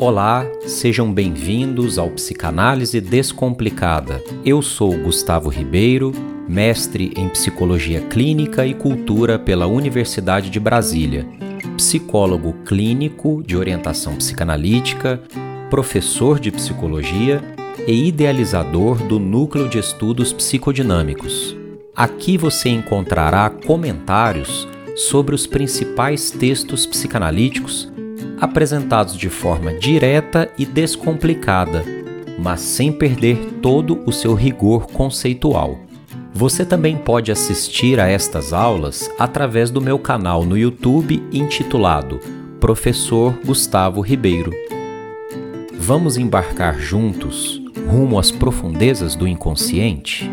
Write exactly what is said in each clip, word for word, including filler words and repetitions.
Olá, sejam bem-vindos ao Psicanálise Descomplicada. Eu sou Gustavo Ribeiro, mestre em Psicologia Clínica e Cultura pela Universidade de Brasília, psicólogo clínico de orientação psicanalítica, professor de psicologia e idealizador do Núcleo de Estudos Psicodinâmicos. Aqui você encontrará comentários sobre os principais textos psicanalíticos apresentados de forma direta e descomplicada, mas sem perder todo o seu rigor conceitual. Você também pode assistir a estas aulas através do meu canal no YouTube intitulado Professor Gustavo Ribeiro. Vamos embarcar juntos rumo às profundezas do inconsciente?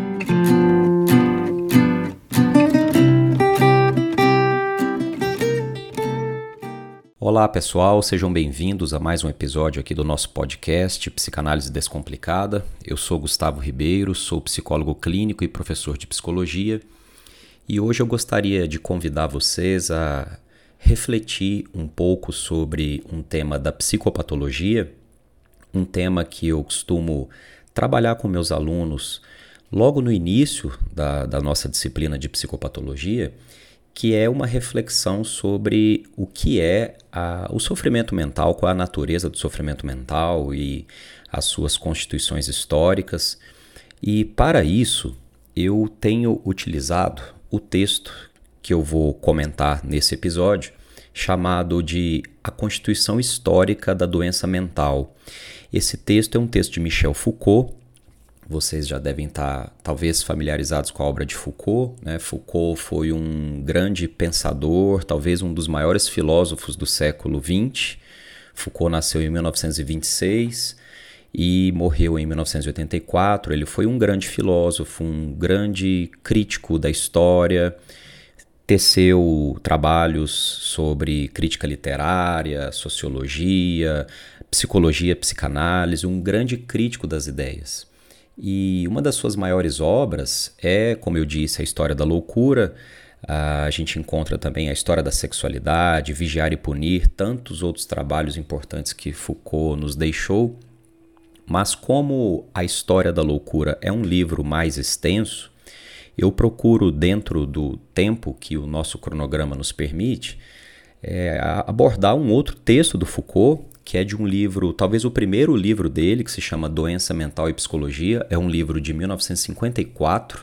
Olá pessoal, sejam bem-vindos a mais um episódio aqui do nosso podcast Psicanálise Descomplicada. Eu sou Gustavo Ribeiro, sou psicólogo clínico e professor de psicologia e hoje eu gostaria de convidar vocês a refletir um pouco sobre um tema da psicopatologia, um tema que eu costumo trabalhar com meus alunos logo no início da, da nossa disciplina de psicopatologia, que é uma reflexão sobre o que é a, o sofrimento mental, qual é a natureza do sofrimento mental e as suas constituições históricas. E para isso, eu tenho utilizado o texto que eu vou comentar nesse episódio, chamado de A Constituição Histórica da Doença Mental. Esse texto é um texto de Michel Foucault. Vocês já devem estar, talvez, familiarizados com a obra de Foucault, né? Foucault foi um grande pensador, talvez um dos maiores filósofos do século vinte. Foucault nasceu em mil novecentos e vinte e seis e morreu em mil novecentos e oitenta e quatro. Ele foi um grande filósofo, um grande crítico da história, teceu trabalhos sobre crítica literária, sociologia, psicologia, psicanálise, um grande crítico das ideias. E uma das suas maiores obras é, como eu disse, a História da Loucura. A gente encontra também a História da Sexualidade, Vigiar e Punir, tantos outros trabalhos importantes que Foucault nos deixou. Mas como a História da Loucura é um livro mais extenso, eu procuro, dentro do tempo que o nosso cronograma nos permite, é, abordar um outro texto do Foucault, que é de um livro, talvez o primeiro livro dele, que se chama Doença Mental e Psicologia. É um livro de mil novecentos e cinquenta e quatro.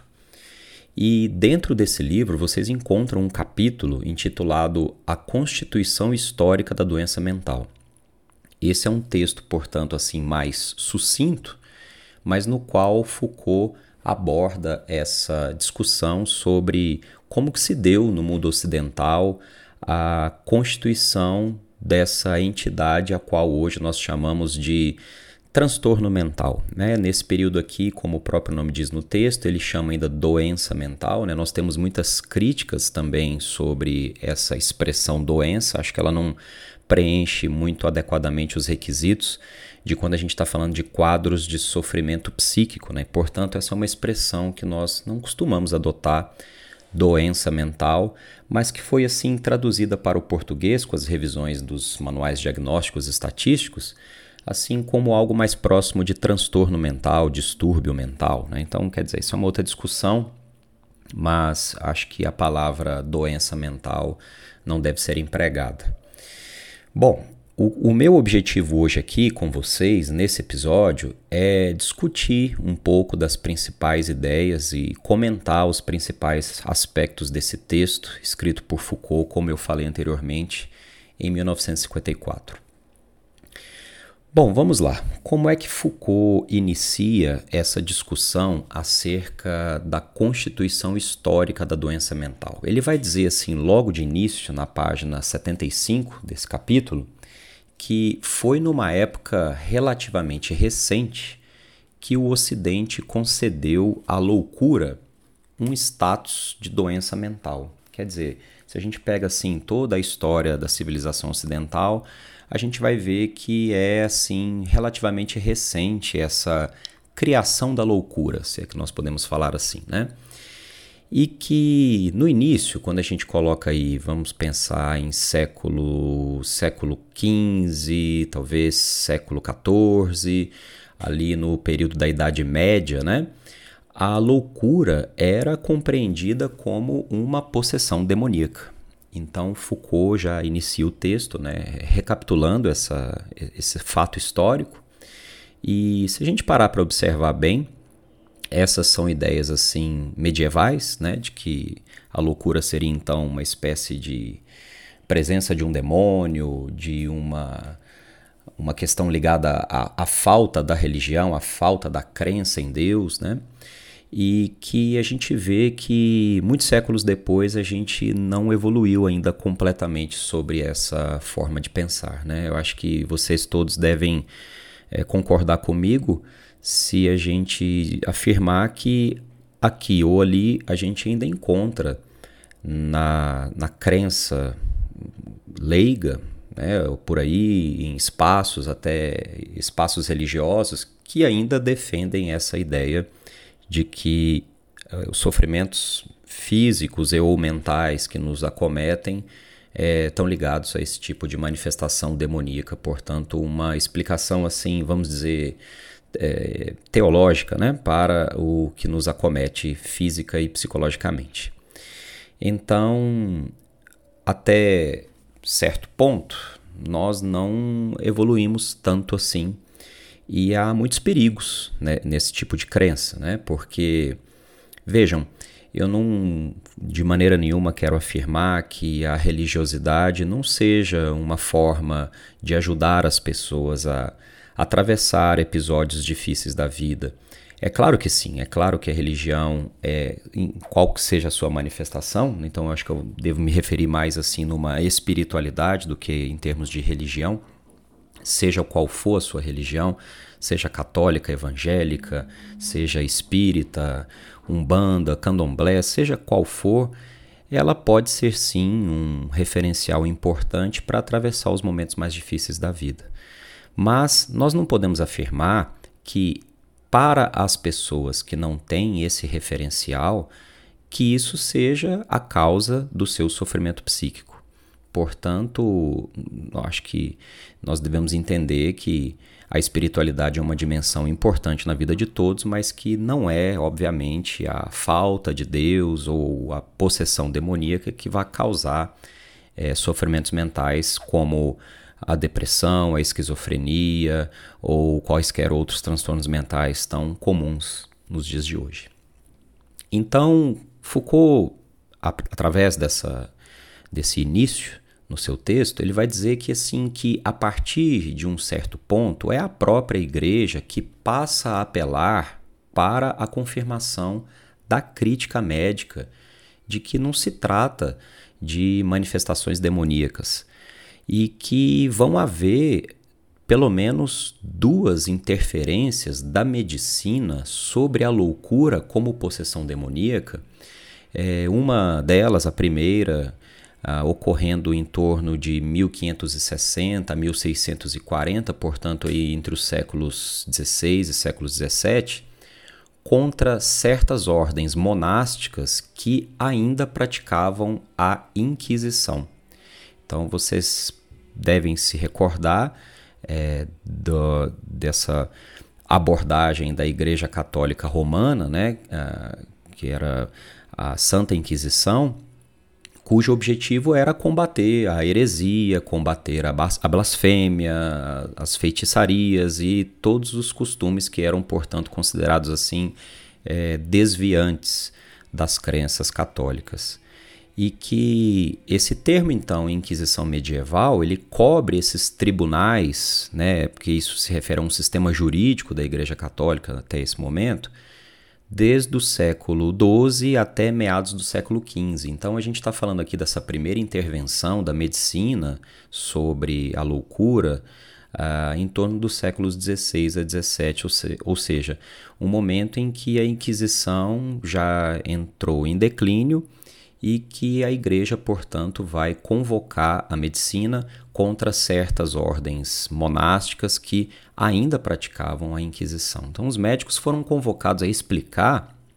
E dentro desse livro vocês encontram um capítulo intitulado A Constituição Histórica da Doença Mental. Esse é um texto, portanto, assim, mais sucinto, mas no qual Foucault aborda essa discussão sobre como que se deu no mundo ocidental a constituição dessa entidade a qual hoje nós chamamos de transtorno mental, né? Nesse período aqui, como o próprio nome diz no texto, ele chama ainda doença mental, né? Nós temos muitas críticas também sobre essa expressão doença. Acho que ela não preenche muito adequadamente os requisitos de quando a gente está falando de quadros de sofrimento psíquico, né? Portanto, essa é uma expressão que nós não costumamos adotar, doença mental, mas que foi assim traduzida para o português com as revisões dos manuais diagnósticos estatísticos, assim como algo mais próximo de transtorno mental, distúrbio mental, né? Então, quer dizer, isso é uma outra discussão, mas acho que a palavra doença mental não deve ser empregada. Bom, o, o meu objetivo hoje aqui com vocês, nesse episódio, é discutir um pouco das principais ideias e comentar os principais aspectos desse texto escrito por Foucault, como eu falei anteriormente, em mil novecentos e cinquenta e quatro. Bom, vamos lá. Como é que Foucault inicia essa discussão acerca da constituição histórica da doença mental? Ele vai dizer assim, logo de início, na página setenta e cinco desse capítulo, que foi numa época relativamente recente que o Ocidente concedeu à loucura um status de doença mental. Quer dizer, se a gente pega assim toda a história da civilização ocidental, a gente vai ver que é assim relativamente recente essa criação da loucura, se é que nós podemos falar assim, né? e que no início, quando a gente coloca aí, vamos pensar em século, século quinze, talvez século quatorze, ali no período da Idade Média, né? A loucura era compreendida como uma possessão demoníaca. Então Foucault já inicia o texto, né, recapitulando essa, esse fato histórico. E se a gente parar para observar bem, essas são ideias assim medievais, né, de que a loucura seria então uma espécie de presença de um demônio, de uma, uma questão ligada à, à falta da religião, à falta da crença em Deus, né? E que a gente vê que muitos séculos depois a gente não evoluiu ainda completamente sobre essa forma de pensar, né? Eu acho que vocês todos devem é, concordar comigo se a gente afirmar que aqui ou ali a gente ainda encontra na, na crença leiga, né, por aí em espaços, até espaços religiosos, que ainda defendem essa ideia de que uh, os sofrimentos físicos e ou mentais que nos acometem é, estão ligados a esse tipo de manifestação demoníaca, portanto uma explicação assim, vamos dizer, é, teológica, né, para o que nos acomete física e psicologicamente. Então, até certo ponto, nós não evoluímos tanto assim. E há muitos perigos, né, nesse tipo de crença, né? Porque, vejam, eu não de maneira nenhuma quero afirmar que a religiosidade não seja uma forma de ajudar as pessoas a atravessar episódios difíceis da vida. É claro que sim, é claro que a religião, é, em qual que seja a sua manifestação, então eu acho que eu devo me referir mais assim numa espiritualidade do que em termos de religião, seja qual for a sua religião, seja católica, evangélica, seja espírita, umbanda, candomblé, seja qual for, ela pode ser sim um referencial importante para atravessar os momentos mais difíceis da vida. Mas nós não podemos afirmar que para as pessoas que não têm esse referencial, que isso seja a causa do seu sofrimento psíquico. Portanto, acho que nós devemos entender que a espiritualidade é uma dimensão importante na vida de todos, mas que não é, obviamente, a falta de Deus ou a possessão demoníaca que vai causar é, sofrimentos mentais como a depressão, a esquizofrenia ou quaisquer outros transtornos mentais tão comuns nos dias de hoje. Então, Foucault, através dessa, desse início, no seu texto, ele vai dizer que assim que a partir de um certo ponto é a própria igreja que passa a apelar para a confirmação da crítica médica de que não se trata de manifestações demoníacas e que vão haver pelo menos duas interferências da medicina sobre a loucura como possessão demoníaca. É, uma delas, a primeira, Uh, ocorrendo em torno de mil quinhentos e sessenta a mil seiscentos e quarenta, portanto aí entre os séculos dezesseis e séculos dezessete, contra certas ordens monásticas que ainda praticavam a Inquisição. Então vocês devem se recordar é, do, dessa abordagem da Igreja Católica Romana, né, uh, que era a Santa Inquisição, cujo objetivo era combater a heresia, combater a blasfêmia, as feitiçarias e todos os costumes que eram, portanto, considerados assim é, desviantes das crenças católicas. E que esse termo, então, Inquisição medieval, ele cobre esses tribunais, né, porque isso se refere a um sistema jurídico da Igreja Católica até esse momento, desde o século doze até meados do século quinze. Então a gente está falando aqui dessa primeira intervenção da medicina sobre a loucura uh, em torno dos séculos dezesseis a dezessete, ou, se, ou seja, um momento em que a Inquisição já entrou em declínio e que a igreja, portanto, vai convocar a medicina contra certas ordens monásticas que ainda praticavam a Inquisição. Então, os médicos foram convocados a explicar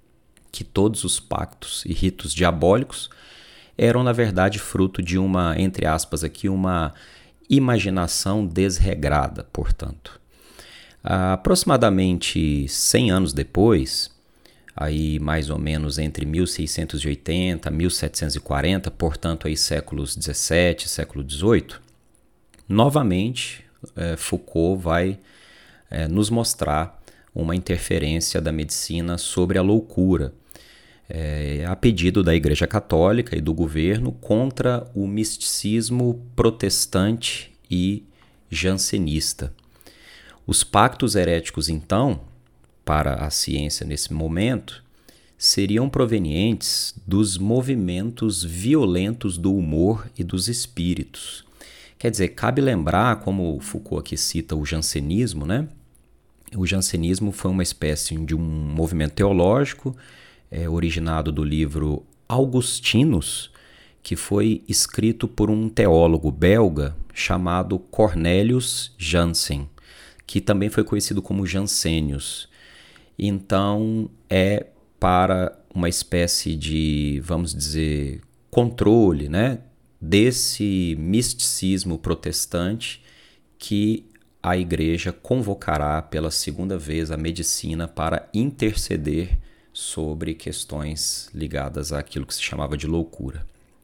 que todos os pactos e ritos diabólicos eram, na verdade, fruto de uma, entre aspas aqui, uma imaginação desregrada, portanto. Aproximadamente cem anos depois, aí mais ou menos entre mil seiscentos e oitenta e mil setecentos e quarenta, portanto aí séculos dezessete, século dezoito, novamente é, Foucault vai é, nos mostrar uma interferência da medicina sobre a loucura, é, a pedido da Igreja Católica e do governo contra o misticismo protestante e jansenista. Os pactos heréticos, então, para a ciência nesse momento, seriam provenientes dos movimentos violentos do humor e dos espíritos. Quer dizer, cabe lembrar, como Foucault aqui cita o jansenismo, né? O jansenismo foi uma espécie de um movimento teológico é, originado do livro Augustinus, que foi escrito por um teólogo belga chamado Cornelius Jansen, que também foi conhecido como Jansênios. Então, é para uma espécie de, vamos dizer, controle, né, desse misticismo protestante que a Igreja convocará pela segunda vez a medicina para interceder sobre questões ligadas àquilo que se chamava de loucura.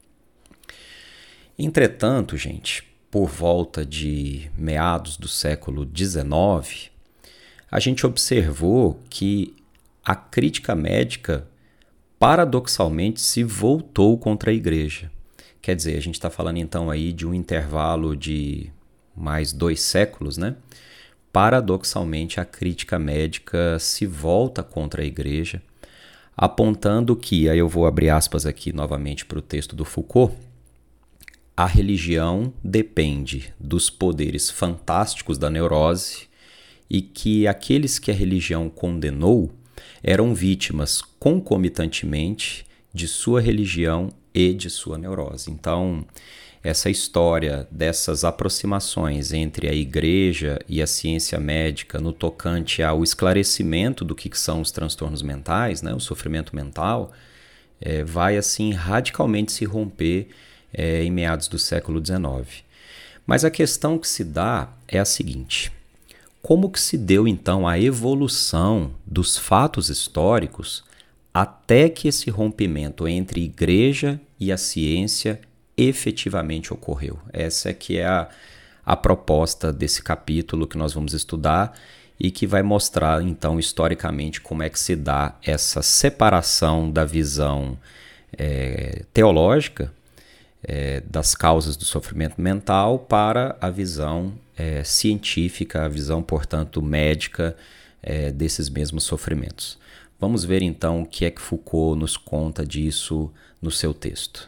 Entretanto, gente, por volta de meados do século dezenove, a gente observou que a crítica médica, paradoxalmente, se voltou contra a Igreja. Quer dizer, a gente está falando então aí de um intervalo de mais dois séculos, né? Paradoxalmente, a crítica médica se volta contra a Igreja, apontando que, aí eu vou abrir aspas aqui novamente para o texto do Foucault, a religião depende dos poderes fantásticos da neurose e que aqueles que a religião condenou eram vítimas concomitantemente de sua religião e de sua neurose. Então, essa história dessas aproximações entre a Igreja e a ciência médica no tocante ao esclarecimento do que são os transtornos mentais, né, o sofrimento mental, é, vai assim radicalmente se romper é, em meados do século dezenove. Mas a questão que se dá é a seguinte: como que se deu então a evolução dos fatos históricos até que esse rompimento entre Igreja e a ciência efetivamente ocorreu? Essa é que é a, a proposta desse capítulo que nós vamos estudar e que vai mostrar, então, historicamente, como é que se dá essa separação da visão é, teológica é, das causas do sofrimento mental para a visão é, científica, a visão, portanto, médica é, desses mesmos sofrimentos. Vamos ver, então, o que é que Foucault nos conta disso no seu texto.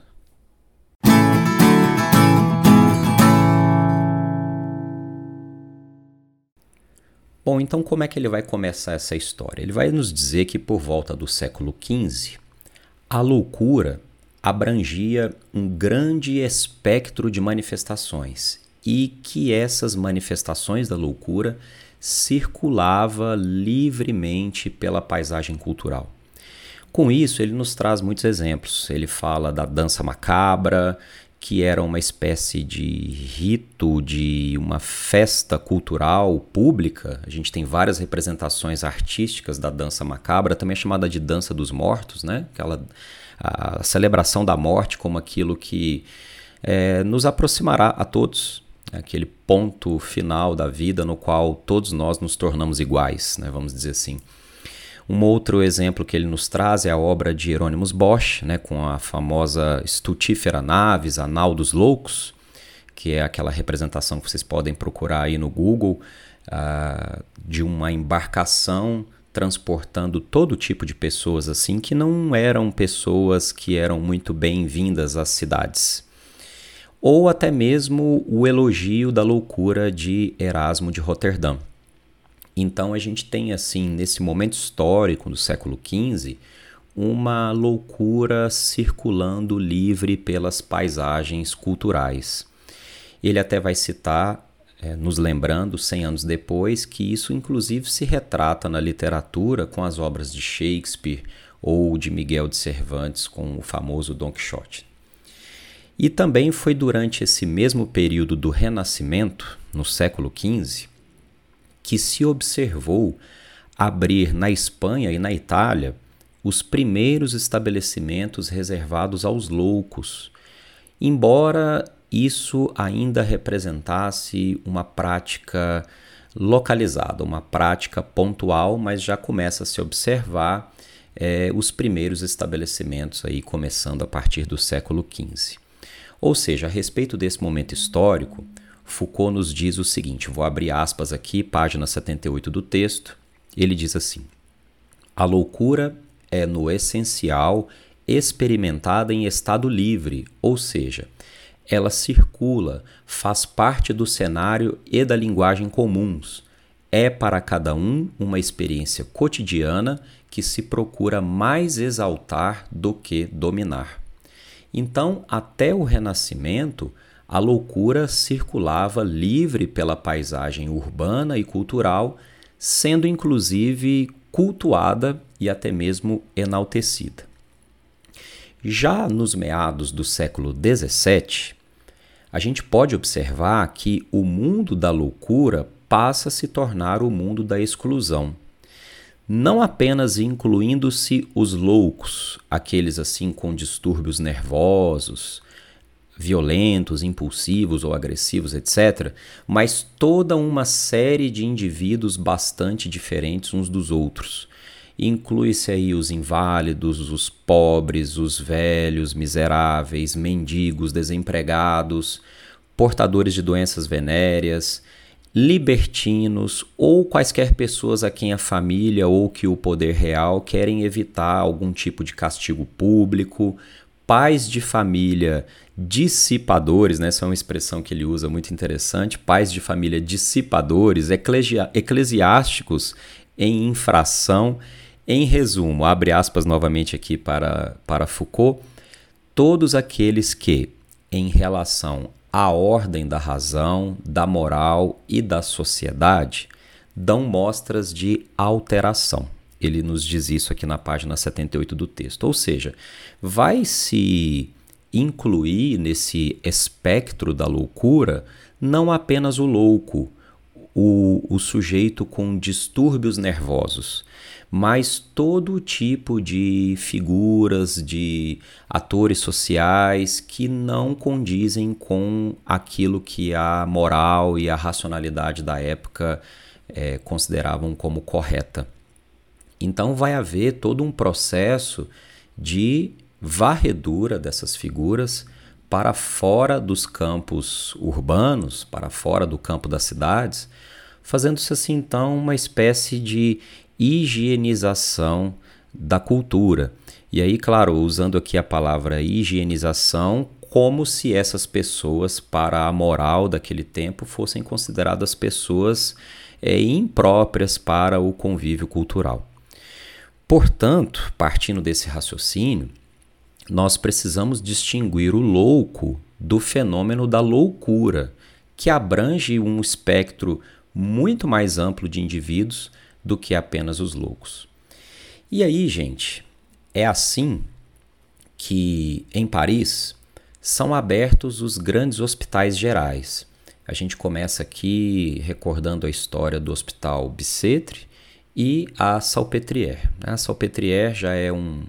Bom, então como é que ele vai começar essa história? Ele vai nos dizer que por volta do século quinze, a loucura abrangia um grande espectro de manifestações e que essas manifestações da loucura circulava livremente pela paisagem cultural. Com isso, ele nos traz muitos exemplos. Ele fala da dança macabra, que era uma espécie de rito, de uma festa cultural pública. A gente tem várias representações artísticas da dança macabra, também é chamada de dança dos mortos, né? Aquela, a celebração da morte como aquilo que é, nos aproximará a todos, aquele ponto final da vida no qual todos nós nos tornamos iguais, né? Vamos dizer assim. Um outro exemplo que ele nos traz é a obra de Hieronymus Bosch, né, com a famosa Stultífera Navis, a Nau dos Loucos, que é aquela representação que vocês podem procurar aí no Google, uh, de uma embarcação transportando todo tipo de pessoas assim, que não eram pessoas que eram muito bem-vindas às cidades. Ou até mesmo o elogio da loucura de Erasmo de Roterdã. Então a gente tem, assim, nesse momento histórico do século quinze, uma loucura circulando livre pelas paisagens culturais. Ele até vai citar, é, nos lembrando, cem anos depois, que isso inclusive se retrata na literatura com as obras de Shakespeare ou de Miguel de Cervantes com o famoso Dom Quixote. E também foi durante esse mesmo período do Renascimento, no século quinze, que se observou abrir na Espanha e na Itália os primeiros estabelecimentos reservados aos loucos, embora isso ainda representasse uma prática localizada, uma prática pontual, mas já começa a se observar é, os primeiros estabelecimentos aí começando a partir do século quinze. Ou seja, a respeito desse momento histórico, Foucault nos diz o seguinte, vou abrir aspas aqui, página setenta e oito do texto, ele diz assim: a loucura é, no essencial, experimentada em estado livre, ou seja, ela circula, faz parte do cenário e da linguagem comuns, é para cada um uma experiência cotidiana que se procura mais exaltar do que dominar. Então, até o Renascimento, a loucura circulava livre pela paisagem urbana e cultural, sendo inclusive cultuada e até mesmo enaltecida. Já nos meados do século dezessete, a gente pode observar que o mundo da loucura passa a se tornar o mundo da exclusão. Não apenas incluindo-se os loucos, aqueles assim com distúrbios nervosos, violentos, impulsivos ou agressivos, etcétera, mas toda uma série de indivíduos bastante diferentes uns dos outros. Inclui-se aí os inválidos, os pobres, os velhos, miseráveis, mendigos, desempregados, portadores de doenças venéreas, libertinos ou quaisquer pessoas a quem a família ou que o poder real querem evitar algum tipo de castigo público, pais de família dissipadores, né? Essa é uma expressão que ele usa muito interessante, pais de família dissipadores, eclesi- eclesiásticos em infração. Em resumo, abre aspas novamente aqui para, para Foucault, todos aqueles que, em relação à ordem da razão, da moral e da sociedade, dão mostras de alteração. Ele nos diz isso aqui na página setenta e oito do texto. Ou seja, vai se incluir nesse espectro da loucura não apenas o louco, o, o sujeito com distúrbios nervosos, mas todo tipo de figuras, de atores sociais que não condizem com aquilo que a moral e a racionalidade da época é, consideravam como correta. Então vai haver todo um processo de varredura dessas figuras para fora dos campos urbanos, para fora do campo das cidades, fazendo-se assim então uma espécie de higienização da cultura. E aí, claro, usando aqui a palavra higienização como se essas pessoas, para a moral daquele tempo, fossem consideradas pessoas é, impróprias para o convívio cultural. Portanto, partindo desse raciocínio, nós precisamos distinguir o louco do fenômeno da loucura, que abrange um espectro muito mais amplo de indivíduos do que apenas os loucos. E aí, gente, é assim que em Paris são abertos os grandes hospitais gerais. A gente começa aqui recordando a história do Hospital Bicêtre e a Salpêtrière. A Salpêtrière já é um,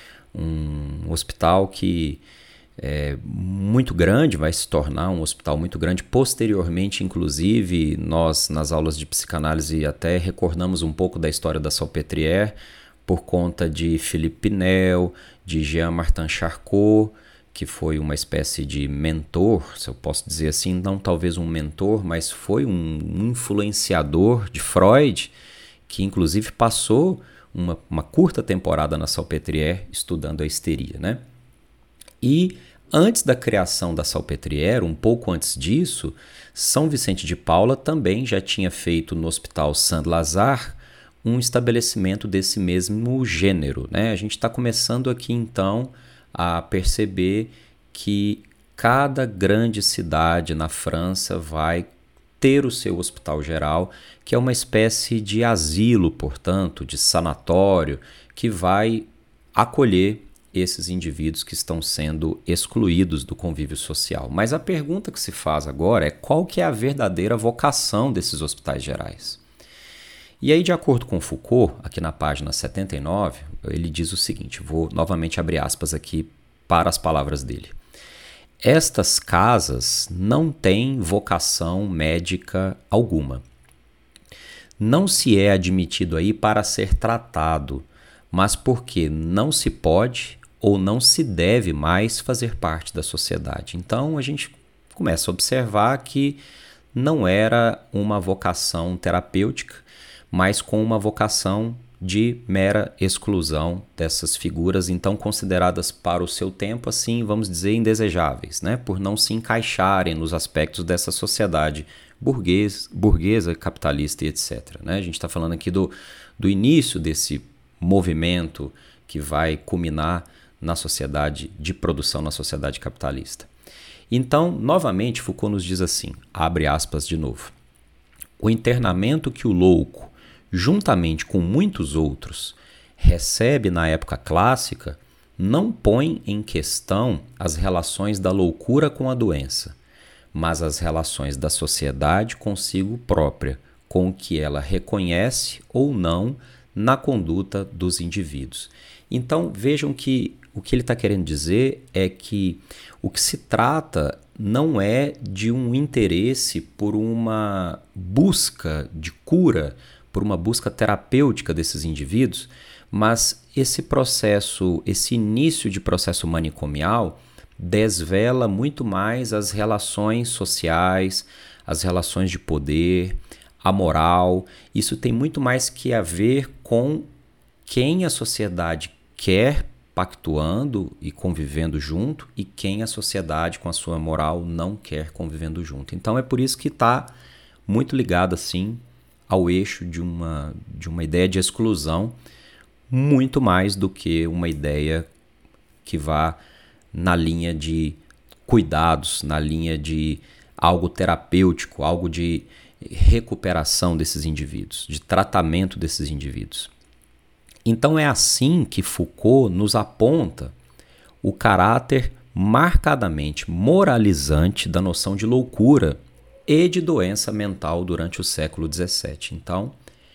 um hospital que é muito grande, vai se tornar um hospital muito grande. Posteriormente, inclusive, nós nas aulas de psicanálise até recordamos um pouco da história da Salpêtrière por conta de Philippe Pinel, de Jean-Martin Charcot, que foi uma espécie de mentor, se eu posso dizer assim, não talvez um mentor, mas foi um influenciador de Freud, que inclusive passou uma, uma curta temporada na Salpêtrière estudando a histeria, né? E antes da criação da Salpêtrière, um pouco antes disso, São Vicente de Paula também já tinha feito no Hospital Saint-Lazare um estabelecimento desse mesmo gênero, né? A gente está começando aqui então a perceber que cada grande cidade na França vai ter o seu hospital geral, que é uma espécie de asilo, portanto, de sanatório, que vai acolher esses indivíduos que estão sendo excluídos do convívio social. Mas a pergunta que se faz agora é qual que é a verdadeira vocação desses hospitais gerais? E aí, de acordo com Foucault, aqui na página setenta e nove, ele diz o seguinte, vou novamente abrir aspas aqui para as palavras dele. Estas casas não têm vocação médica alguma. Não se é admitido aí para ser tratado, mas porque não se pode ou não se deve mais fazer parte da sociedade. Então, a gente começa a observar que não era uma vocação terapêutica, mas com uma vocação de mera exclusão dessas figuras, então consideradas para o seu tempo, assim, vamos dizer, indesejáveis, né? Por não se encaixarem nos aspectos dessa sociedade burguês, burguesa, capitalista e etcétera. Né? A gente está falando aqui do, do início desse movimento que vai culminar na sociedade de produção, na sociedade capitalista. Então, novamente, Foucault nos diz assim, abre aspas de novo, o internamento que o louco, juntamente com muitos outros, recebe na época clássica, não põe em questão as relações da loucura com a doença, mas as relações da sociedade consigo própria, com o que ela reconhece ou não na conduta dos indivíduos. Então, vejam que o que ele está querendo dizer é que o que se trata não é de um interesse por uma busca de cura, por uma busca terapêutica desses indivíduos, mas esse processo, esse início de processo manicomial desvela muito mais as relações sociais, as relações de poder, a moral. Isso tem muito mais que a ver com quem a sociedade quer pactuando e convivendo junto e quem a sociedade com a sua moral não quer convivendo junto. Então é por isso que está muito ligado assim ao eixo de uma, de uma ideia de exclusão, muito mais do que uma ideia que vá na linha de cuidados, na linha de algo terapêutico, algo de recuperação desses indivíduos, de tratamento desses indivíduos. Então é assim que Foucault nos aponta o caráter marcadamente moralizante da noção de loucura e de doença mental durante o século dezessete. Então,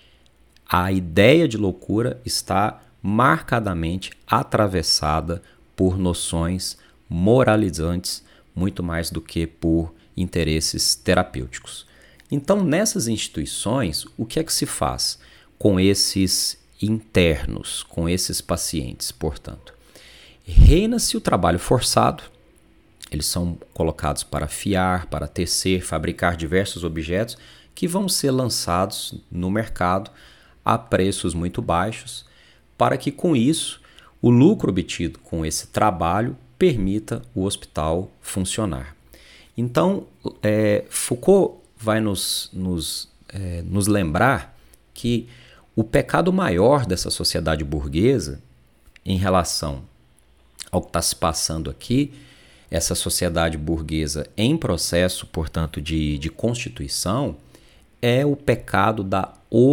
a ideia de loucura está marcadamente atravessada por noções moralizantes, muito mais do que por interesses terapêuticos. Então, nessas instituições, o que é que se faz com esses internos, com esses pacientes, portanto? Reina-se o trabalho forçado. Eles são colocados para fiar, para tecer, fabricar diversos objetos que vão ser lançados no mercado a preços muito baixos, para que com isso o lucro obtido com esse trabalho permita o hospital funcionar. Então, é, Foucault vai nos, nos, é, nos lembrar que o pecado maior dessa sociedade burguesa em relação ao que está se passando aqui, essa sociedade burguesa em processo, portanto, de, de constituição, é o pecado da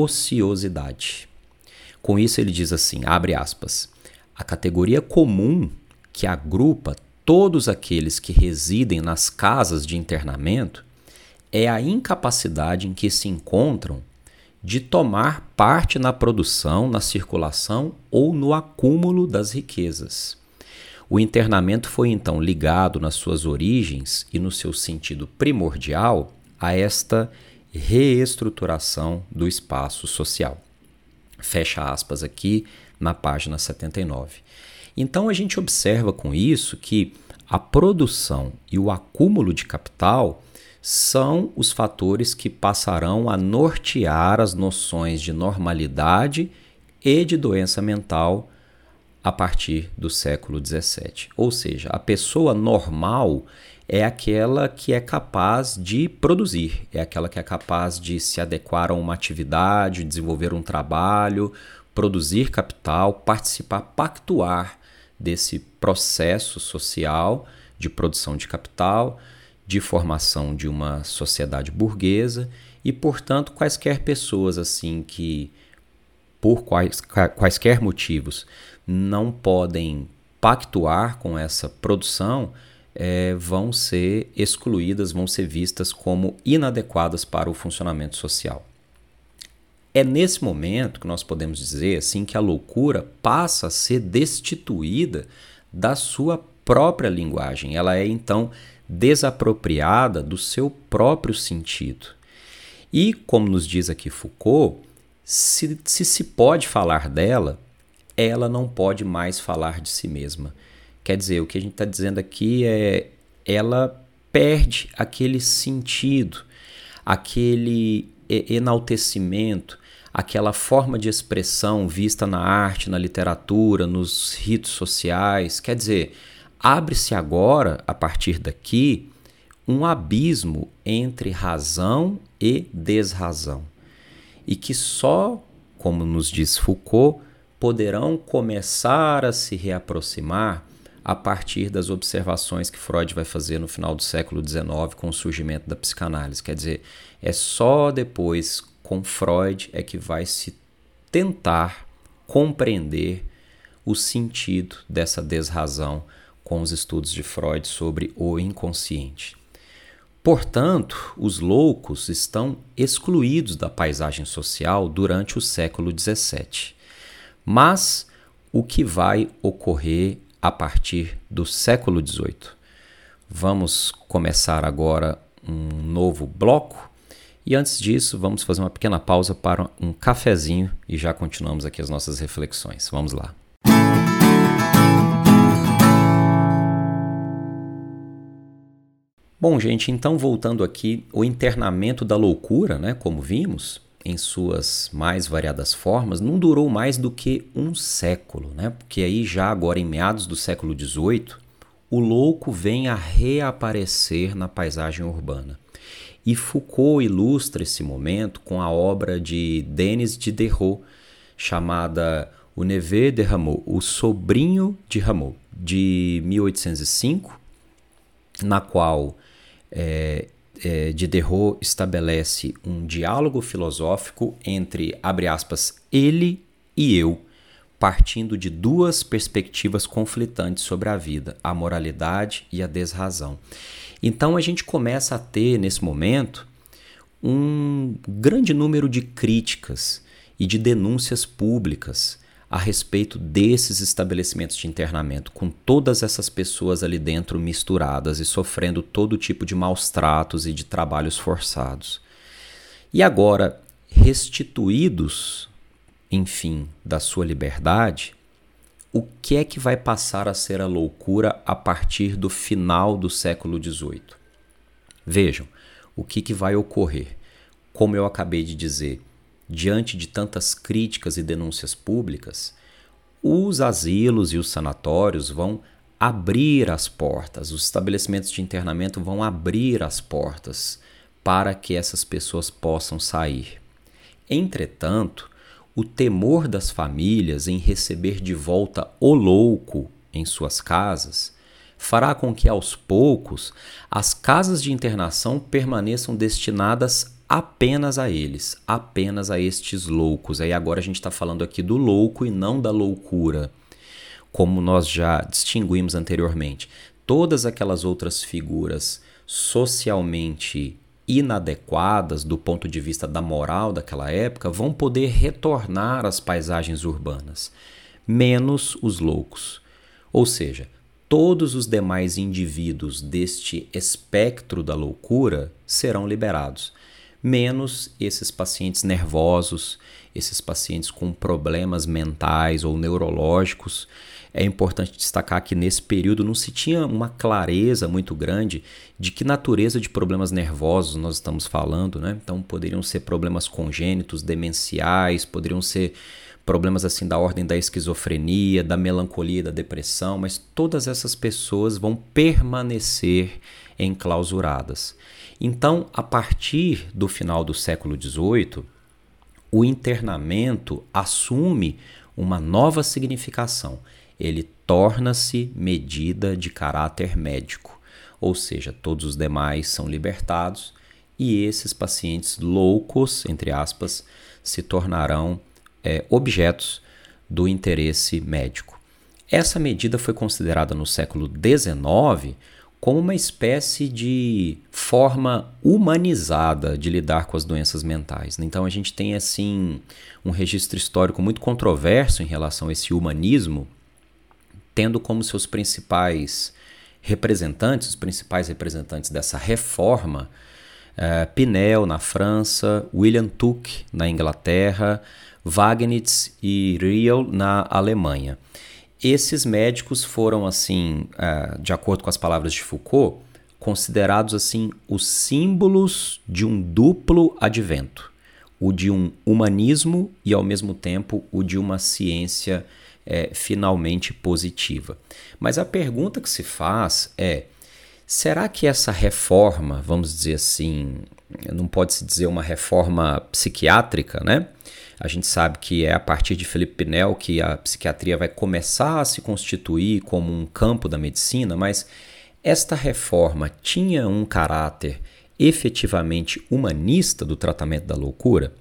ociosidade. Com isso ele diz assim, abre aspas, a categoria comum que agrupa todos aqueles que residem nas casas de internamento é a incapacidade em que se encontram de tomar parte na produção, na circulação ou no acúmulo das riquezas. O internamento foi então ligado nas suas origens e no seu sentido primordial a esta reestruturação do espaço social. Fecha aspas aqui na página setenta e nove. Então a gente observa com isso que a produção e o acúmulo de capital são os fatores que passarão a nortear as noções de normalidade e de doença mental a partir do século dezessete. Ou seja, a pessoa normal é aquela que é capaz de produzir, é aquela que é capaz de se adequar a uma atividade, desenvolver um trabalho, produzir capital, participar, pactuar desse processo social de produção de capital, de formação de uma sociedade burguesa e, portanto, quaisquer pessoas assim que por quais, quaisquer motivos, não podem pactuar com essa produção, é, vão ser excluídas, vão ser vistas como inadequadas para o funcionamento social. É nesse momento que nós podemos dizer assim que a loucura passa a ser destituída da sua própria linguagem. Ela é então desapropriada do seu próprio sentido. E, como nos diz aqui Foucault, se se, se pode falar dela, ela não pode mais falar de si mesma. Quer dizer, o que a gente está dizendo aqui é ela perde aquele sentido, aquele enaltecimento, aquela forma de expressão vista na arte, na literatura, nos ritos sociais. Quer dizer, abre-se agora, a partir daqui, um abismo entre razão e desrazão. E que só, como nos diz Foucault, poderão começar a se reaproximar a partir das observações que Freud vai fazer no final do século dezenove com o surgimento da psicanálise. Quer dizer, é só depois, com Freud, é que vai se tentar compreender o sentido dessa desrazão com os estudos de Freud sobre o inconsciente. Portanto, os loucos estão excluídos da paisagem social durante o século dezessete. Mas o que vai ocorrer a partir do século dezoito? Vamos começar agora um novo bloco e antes disso vamos fazer uma pequena pausa para um cafezinho e já continuamos aqui as nossas reflexões. Vamos lá. Bom, gente, então voltando aqui, o internamento da loucura, né, como vimos, em suas mais variadas formas, não durou mais do que um século, né? Porque aí já agora em meados do século dezoito, o louco vem a reaparecer na paisagem urbana. E Foucault ilustra esse momento com a obra de Denis Diderot, chamada O Neveu de Rameau, o sobrinho de Rameau, de mil oitocentos e cinco, na qual é, é, Diderot estabelece um diálogo filosófico entre, abre aspas, ele e eu, partindo de duas perspectivas conflitantes sobre a vida, a moralidade e a desrazão. Então a gente começa a ter, nesse momento, um grande número de críticas e de denúncias públicas a respeito desses estabelecimentos de internamento, com todas essas pessoas ali dentro misturadas e sofrendo todo tipo de maus tratos e de trabalhos forçados. E agora, restituídos, enfim, da sua liberdade, o que é que vai passar a ser a loucura a partir do final do século dezoito? Vejam, o que, que vai ocorrer? Como eu acabei de dizer, diante de tantas críticas e denúncias públicas, os asilos e os sanatórios vão abrir as portas, os estabelecimentos de internamento vão abrir as portas para que essas pessoas possam sair. Entretanto, o temor das famílias em receber de volta o louco em suas casas fará com que, aos poucos, as casas de internação permaneçam destinadas apenas a eles, apenas a estes loucos. Aí agora a gente está falando aqui do louco e não da loucura, como nós já distinguimos anteriormente. Todas aquelas outras figuras socialmente inadequadas do ponto de vista da moral daquela época vão poder retornar às paisagens urbanas, menos os loucos. Ou seja, todos os demais indivíduos deste espectro da loucura serão liberados, menos esses pacientes nervosos, esses pacientes com problemas mentais ou neurológicos. É importante destacar que nesse período não se tinha uma clareza muito grande de que natureza de problemas nervosos nós estamos falando, né? Então poderiam ser problemas congênitos, demenciais, poderiam ser problemas assim da ordem da esquizofrenia, da melancolia, da depressão, mas todas essas pessoas vão permanecer enclausuradas. Então, a partir do final do século dezoito, o internamento assume uma nova significação. Ele torna-se medida de caráter médico, ou seja, todos os demais são libertados e esses pacientes loucos, entre aspas, se tornarão é, objetos do interesse médico. Essa medida foi considerada no século dezenove como uma espécie de forma humanizada de lidar com as doenças mentais. Então a gente tem assim um registro histórico muito controverso em relação a esse humanismo, tendo como seus principais representantes, os principais representantes dessa reforma, uh, Pinel na França, William Tuch na Inglaterra, Wagnitz e Riel na Alemanha. Esses médicos foram, assim, uh, de acordo com as palavras de Foucault, considerados assim os símbolos de um duplo advento, o de um humanismo e, ao mesmo tempo, o de uma ciência é, finalmente positiva. Mas a pergunta que se faz é, será que essa reforma, vamos dizer assim, não pode se dizer uma reforma psiquiátrica, né? A gente sabe que é a partir de Philippe Pinel que a psiquiatria vai começar a se constituir como um campo da medicina, mas esta reforma tinha um caráter efetivamente humanista do tratamento da loucura?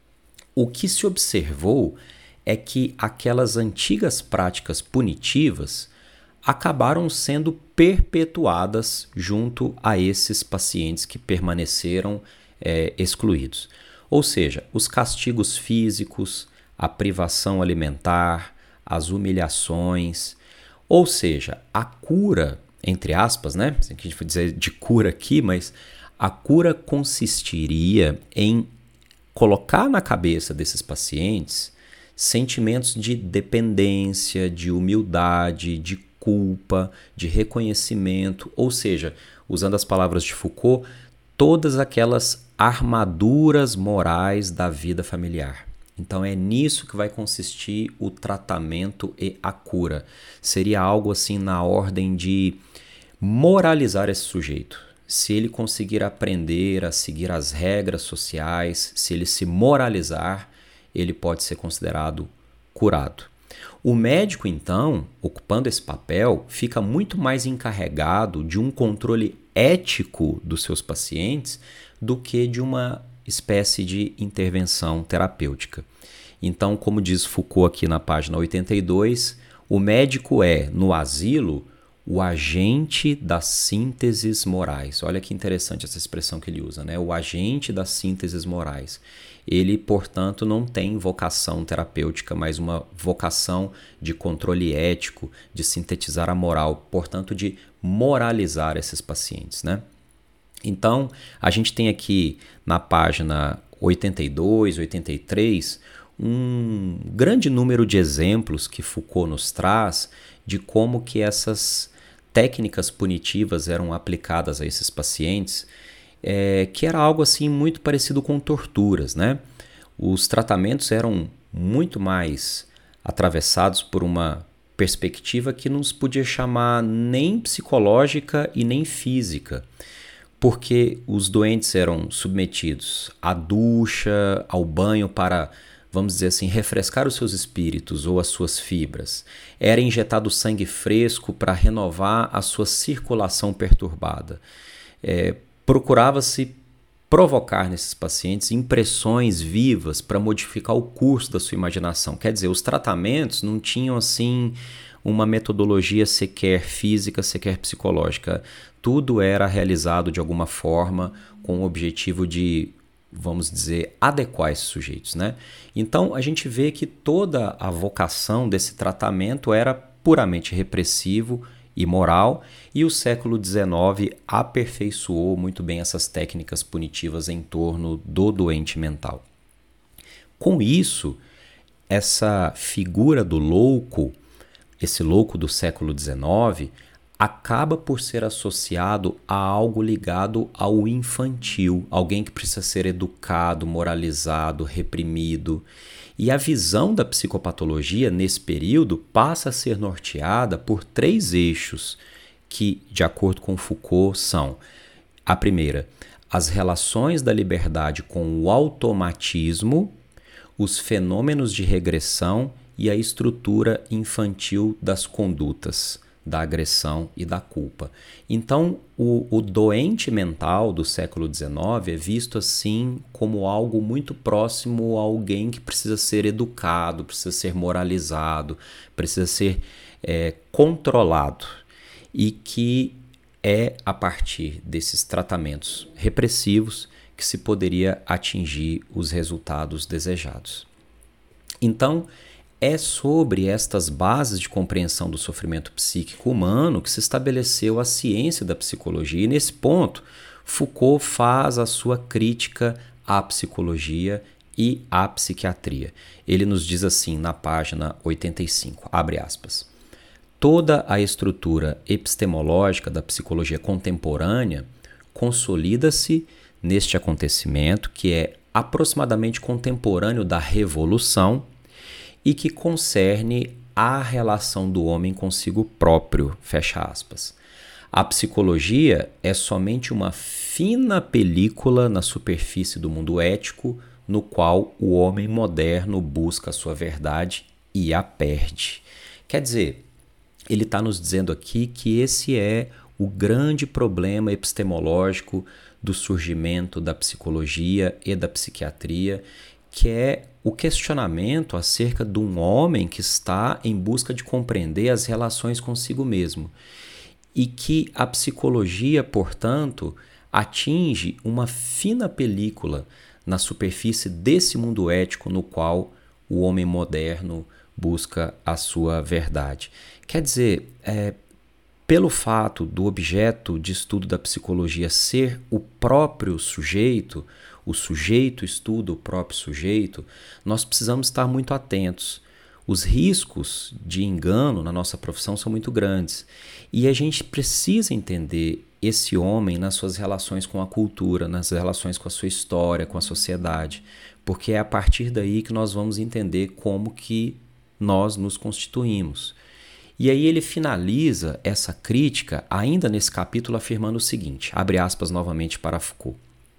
O que se observou é que aquelas antigas práticas punitivas acabaram sendo perpetuadas junto a esses pacientes que permaneceram é, excluídos. Ou seja, os castigos físicos, a privação alimentar, as humilhações, ou seja, a cura, entre aspas, né? A gente vai dizer de cura aqui, mas a cura consistiria em colocar na cabeça desses pacientes sentimentos de dependência, de humildade, de culpa, de reconhecimento, ou seja, usando as palavras de Foucault, todas aquelas armaduras morais da vida familiar. Então é nisso que vai consistir o tratamento e a cura. Seria algo assim na ordem de moralizar esse sujeito. Se ele conseguir aprender a seguir as regras sociais, se ele se moralizar, ele pode ser considerado curado. O médico, então, ocupando esse papel, fica muito mais encarregado de um controle ético dos seus pacientes do que de uma espécie de intervenção terapêutica. Então, como diz Foucault aqui na página oitenta e dois, o médico é, no asilo, o agente das sínteses morais. Olha que interessante essa expressão que ele usa, né? O agente das sínteses morais. Ele, portanto, não tem vocação terapêutica, mas uma vocação de controle ético, de sintetizar a moral, portanto, de moralizar esses pacientes, né? Então, a gente tem aqui na página oitenta e dois, oitenta e três, um grande número de exemplos que Foucault nos traz de como que essas técnicas punitivas eram aplicadas a esses pacientes, é, que era algo assim muito parecido com torturas, né? Os tratamentos eram muito mais atravessados por uma perspectiva que não se podia chamar nem psicológica e nem física, porque os doentes eram submetidos à ducha, ao banho para, vamos dizer assim, refrescar os seus espíritos ou as suas fibras. Era injetado sangue fresco para renovar a sua circulação perturbada. É, procurava-se provocar nesses pacientes impressões vivas para modificar o curso da sua imaginação. Quer dizer, os tratamentos não tinham assim uma metodologia sequer física, sequer psicológica. Tudo era realizado de alguma forma com o objetivo de, vamos dizer, adequar esses sujeitos, né? Então, a gente vê que toda a vocação desse tratamento era puramente repressivo e moral, e o século dezenove aperfeiçoou muito bem essas técnicas punitivas em torno do doente mental. Com isso, essa figura do louco, esse louco do século dezenove, acaba por ser associado a algo ligado ao infantil, alguém que precisa ser educado, moralizado, reprimido. E a visão da psicopatologia nesse período passa a ser norteada por três eixos que, de acordo com Foucault, são: a primeira, as relações da liberdade com o automatismo, os fenômenos de regressão e a estrutura infantil das condutas. da agressão e da culpa. Então, o, o doente mental do século dezenove é visto assim como algo muito próximo a alguém que precisa ser educado, precisa ser moralizado, precisa ser é, controlado, e que é a partir desses tratamentos repressivos que se poderia atingir os resultados desejados. Então, é sobre estas bases de compreensão do sofrimento psíquico humano que se estabeleceu a ciência da psicologia. E nesse ponto, Foucault faz a sua crítica à psicologia e à psiquiatria. Ele nos diz assim na página oitenta e cinco, abre aspas: toda a estrutura epistemológica da psicologia contemporânea consolida-se neste acontecimento que é aproximadamente contemporâneo da Revolução e que concerne a relação do homem consigo próprio, fecha aspas. A psicologia é somente uma fina película na superfície do mundo ético no qual o homem moderno busca a sua verdade e a perde. Quer dizer, ele está nos dizendo aqui que esse é o grande problema epistemológico do surgimento da psicologia e da psiquiatria, que é o questionamento acerca de um homem que está em busca de compreender as relações consigo mesmo. E que a psicologia, portanto, atinge uma fina película na superfície desse mundo ético no qual o homem moderno busca a sua verdade. Quer dizer, é, pelo fato do objeto de estudo da psicologia ser o próprio sujeito, o sujeito estuda o próprio sujeito, nós precisamos estar muito atentos. Os riscos de engano na nossa profissão são muito grandes e a gente precisa entender esse homem nas suas relações com a cultura, nas relações com a sua história, com a sociedade, porque é a partir daí que nós vamos entender como que nós nos constituímos. E aí ele finaliza essa crítica ainda nesse capítulo afirmando o seguinte, abre aspas novamente para Foucault: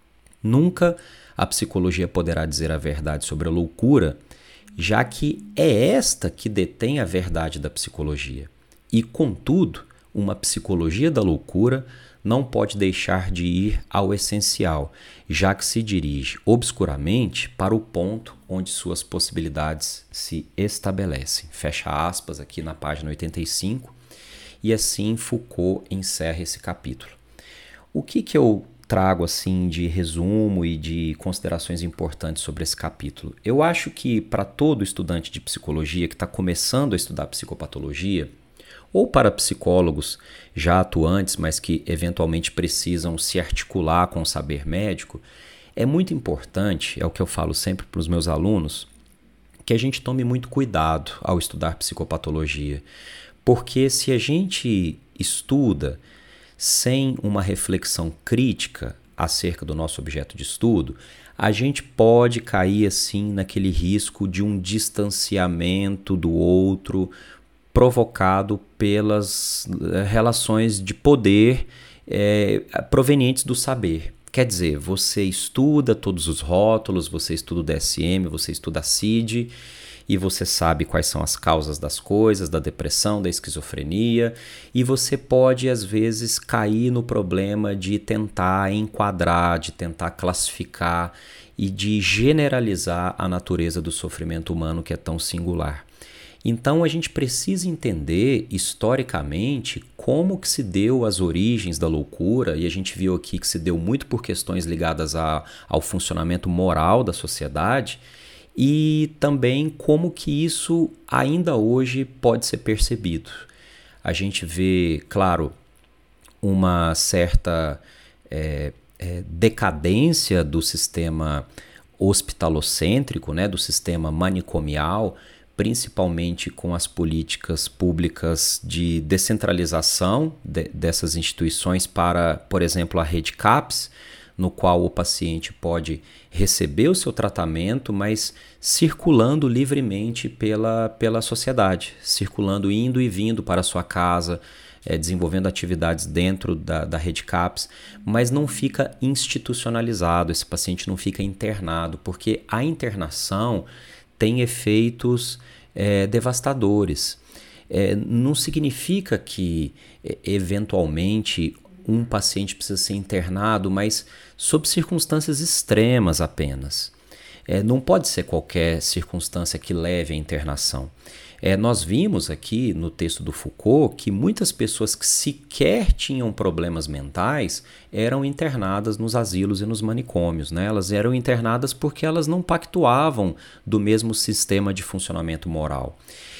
nunca a psicologia poderá dizer a verdade sobre a loucura, já que é esta que detém a verdade da psicologia. E, contudo, uma psicologia da loucura não pode deixar de ir ao essencial, já que se dirige obscuramente para o ponto onde suas possibilidades se estabelecem. Fecha aspas aqui na página oitenta e cinco, e assim Foucault encerra esse capítulo. O que que eu trago assim de resumo e de considerações importantes sobre esse capítulo? Eu acho que para todo estudante de psicologia que está começando a estudar psicopatologia, ou para psicólogos já atuantes, mas que eventualmente precisam se articular com o saber médico, é muito importante, é o que eu falo sempre para os meus alunos, que a gente tome muito cuidado ao estudar psicopatologia, porque se a gente estuda sem uma reflexão crítica acerca do nosso objeto de estudo, a gente pode cair assim naquele risco de um distanciamento do outro provocado pelas relações de poder é, provenientes do saber. Quer dizer, você estuda todos os rótulos, você estuda o D S M, você estuda a C I D, e você sabe quais são as causas das coisas, da depressão, da esquizofrenia, e você pode, às vezes, cair no problema de tentar enquadrar, de tentar classificar e de generalizar a natureza do sofrimento humano que é tão singular. Então a gente precisa entender historicamente como que se deu as origens da loucura, e a gente viu aqui que se deu muito por questões ligadas a, ao funcionamento moral da sociedade, e também como que isso ainda hoje pode ser percebido. A gente vê, claro, uma certa é, é, decadência do sistema hospitalocêntrico, né, do sistema manicomial, principalmente com as políticas públicas de descentralização de, dessas instituições para, por exemplo, a rede CAPS, no qual o paciente pode receber o seu tratamento, mas circulando livremente pela, pela sociedade, circulando, indo e vindo para a sua casa, é, desenvolvendo atividades dentro da, da rede CAPS, mas não fica institucionalizado, esse paciente não fica internado, porque a internação tem efeitos é, devastadores. é, não significa que, é, eventualmente, um paciente precisa ser internado, mas sob circunstâncias extremas apenas. É, não pode ser qualquer circunstância que leve à internação. É, nós vimos aqui no texto do Foucault que muitas pessoas que sequer tinham problemas mentais eram internadas nos asilos e nos manicômios, né? Elas eram internadas porque elas não pactuavam do mesmo sistema de funcionamento moral.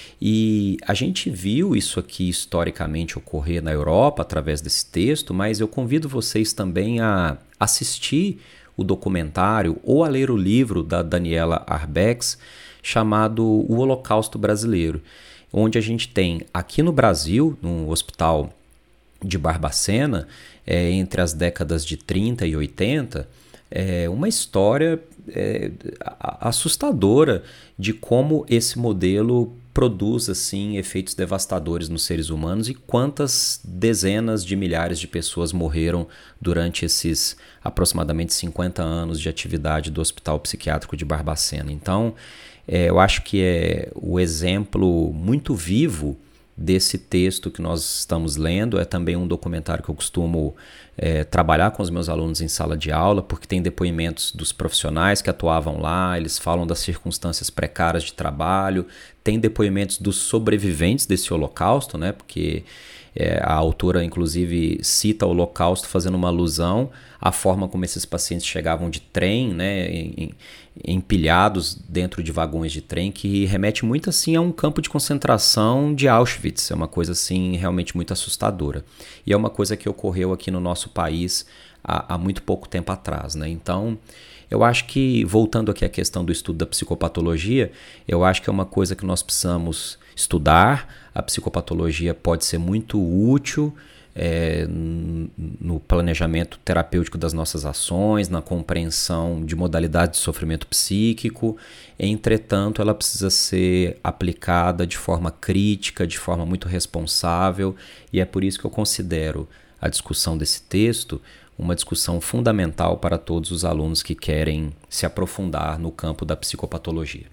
E a gente viu isso aqui historicamente ocorrer na Europa através desse texto, mas eu convido vocês também a assistir o documentário ou a ler o livro da Daniela Arbex, chamado O Holocausto Brasileiro, onde a gente tem aqui no Brasil, no hospital de Barbacena, é, entre as décadas de trinta e oitenta, é, uma história é, assustadora de como esse modelo produz assim, efeitos devastadores nos seres humanos e quantas dezenas de milhares de pessoas morreram durante esses aproximadamente cinquenta anos de atividade do Hospital Psiquiátrico de Barbacena. Então, é, eu acho que é o exemplo muito vivo desse texto que nós estamos lendo. É também um documentário que eu costumo é, trabalhar com os meus alunos em sala de aula, porque tem depoimentos dos profissionais que atuavam lá, eles falam das circunstâncias precárias de trabalho, tem depoimentos dos sobreviventes desse holocausto, né, porque é, a autora inclusive cita o holocausto fazendo uma alusão à forma como esses pacientes chegavam de trem, né, em, empilhados dentro de vagões de trem, que remete muito assim a um campo de concentração de Auschwitz. É uma coisa assim realmente muito assustadora. E é uma coisa que ocorreu aqui no nosso país há, há muito pouco tempo atrás, né? Então, eu acho que, voltando aqui à questão do estudo da psicopatologia, eu acho que é uma coisa que nós precisamos estudar. A psicopatologia pode ser muito útil É, no planejamento terapêutico das nossas ações, na compreensão de modalidades de sofrimento psíquico. Entretanto, ela precisa ser aplicada de forma crítica, de forma muito responsável, e é por isso que eu considero a discussão desse texto uma discussão fundamental para todos os alunos que querem se aprofundar no campo da psicopatologia.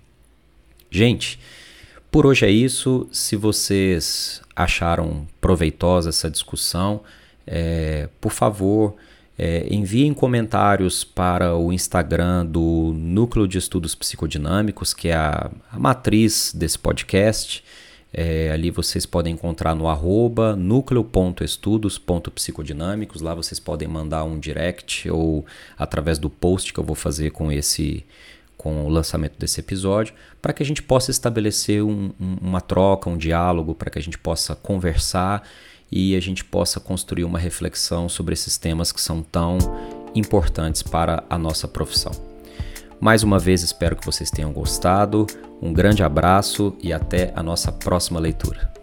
Gente, por hoje é isso. Se vocês acharam proveitosa essa discussão, é, por favor, é, enviem comentários para o Instagram do Núcleo de Estudos Psicodinâmicos, que é a, a matriz desse podcast. É, ali vocês podem encontrar no arroba núcleo ponto estudos ponto psicodinâmicos. Lá vocês podem mandar um direct ou através do post que eu vou fazer com esse com o lançamento desse episódio, para que a gente possa estabelecer um, um, uma troca, um diálogo, para que a gente possa conversar e a gente possa construir uma reflexão sobre esses temas que são tão importantes para a nossa profissão. Mais uma vez, espero que vocês tenham gostado. Um grande abraço e até a nossa próxima leitura.